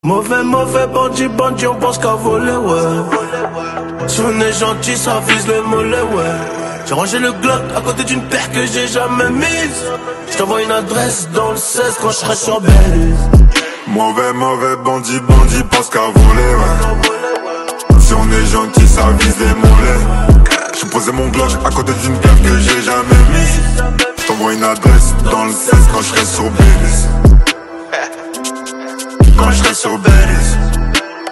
Mauvais, mauvais bandit, bandit, on pense qu'à voler, ouais. Si on est gentil, ça vise le mollet, ouais. J'ai rangé le Glock à côté d'une paire que j'ai jamais mise. J't'envoie une adresse dans le 16 quand j'serai sur Belize. Mauvais, mauvais bandit, bandit, pense qu'à voler, ouais. Si on est gentil, ça vise les mollets. J'ai posé mon Glock à côté d'une paire que j'ai jamais mise. J't'envoie une adresse dans le 16 quand j'serai sur Belize.